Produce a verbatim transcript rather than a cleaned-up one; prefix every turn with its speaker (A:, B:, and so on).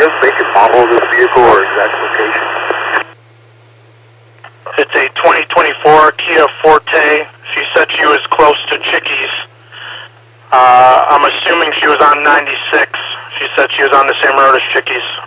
A: you have make and model of this vehicle or exact location?
B: It's a twenty twenty-four Kia Forte. She said she was close to Chickies. Uh, I'm assuming she was on ninety-six. She said she was on the same road as Chickies.